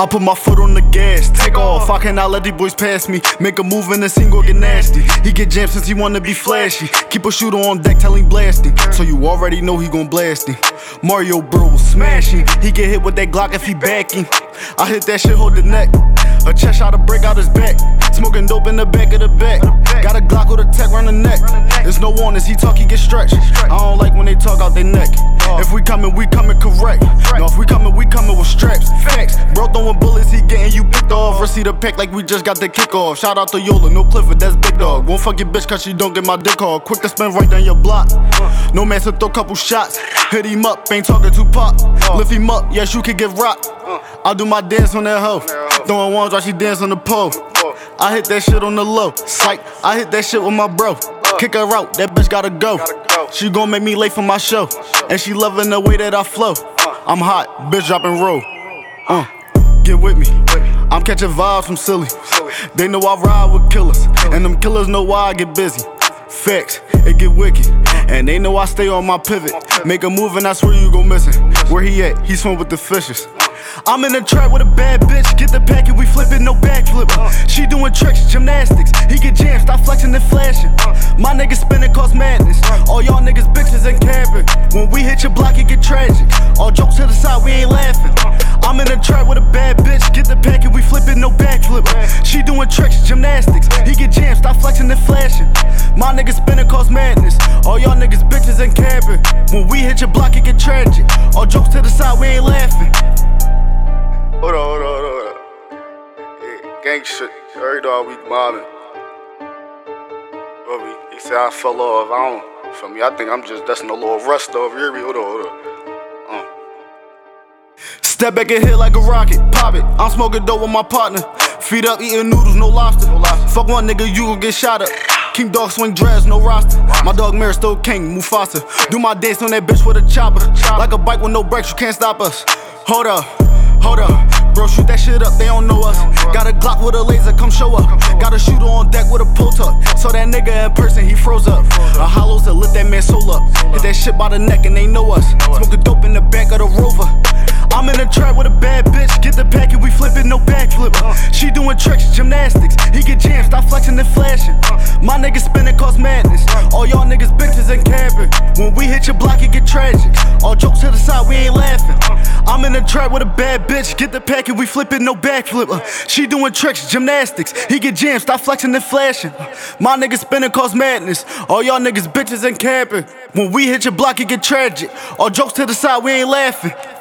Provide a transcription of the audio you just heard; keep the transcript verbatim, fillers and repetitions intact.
I put my foot on the gas, take off. I cannot let these boys pass me. Make a move and the scene gon' get nasty. He get jammed since he wanna be flashy. Keep a shooter on deck till he blasting. So you already know he gon' blast him. Mario bro smashing. He get hit with that Glock if he backing. I hit that shit, hold the neck. A chest shot to break out his back. Smoking dope in the back of the back. Got a Glock with a tech round the neck. There's no warnings, he talk, he get stretched. I don't like when they talk out their neck. If we coming, we coming correct. No, if we coming, we coming with straps. Facts. Bro throwing bullets, he getting you picked off. Receipt the pack like we just got the kickoff. Shout out to Yola, no Clifford, that's big dog. Won't fuck your bitch cause she don't get my dick hard. Quick to spin right down your block. No man to throw couple shots. Hit him up, ain't talking too pop. Lift him up, yes you can get rocked. I do my dance on that hoe. Throwing ones while she dance on the pole. I hit that shit on the low. Psych, I hit that shit with my bro. Kick her out, that bitch gotta go. She gon' make me late for my show. And she loving the way that I flow. I'm hot, bitch dropping roll. Uh, get with me. I'm catching vibes from silly. They know I ride with killers. And them killers know why I get busy. Facts, it get wicked. And they know I stay on my pivot. Make a move and I swear you go missing. Where he at? He swim with the fishes. I'm in the trap with a bad bitch. Get the packet, we flippin', no backflip. She doing tricks, gymnastics. He get jammed, stop flexing and flashing. My niggas spinning cause madness. All y'all niggas bitches and camping. When we hit your block, it get tragic. All jokes to the side, we ain't laughing. I'm in the trap with a bad bitch. Get the packet, we flippin', no backflip. She doing tricks, gymnastics. He get jammed, stop flexing and flashing. My niggas spinning cause madness. All y'all niggas bitches and camping. When we hit your block, it get tragic. All jokes to the side, we ain't laughing. Hold on, hold on, hold on. Yeah, gang shit. Every dog we mobbing. Well, he said I fell off. I don't. For me, I think I'm just dusting a little rust over here. Hold on, hold on. Uh. Step back and hit like a rocket. Pop it. I'm smoking dope with my partner. Feet up, eating noodles, no lobster. No lobster. Fuck one nigga, you gon' get shot up. King dog swing dreads, no roster. My dog Mary still king, Mufasa. Do my dance on that bitch with a chopper. Like a bike with no brakes, you can't stop us. Hold up. Hold up, bro, shoot that shit up, they don't know us. Got a Glock with a laser, come show up. Got a shooter on deck with a pull tuck. So that nigga in person, he froze up. A hollows that lit that man soul up. Hit that shit by the neck and they know us. Smoking dope in the back of the Rover. I'm in the trap with a bad bitch. Get the packet, we flippin', no backflip. She doing tricks, gymnastics. He get jammed, stop flexing and flashing. My niggas spinning cause madness. All y'all niggas bitches and camping. When we hit your block, it get tragic. All jokes to the side, we ain't laughing. I'm in the trap with a bad bitch. Get the packet, we flippin', no backflip. She doing tricks, gymnastics. He get jammed, stop flexing and flashing. My niggas spinning cause madness. All y'all niggas bitches and camping. When we hit your block, it get tragic. All jokes to the side, we ain't laughing.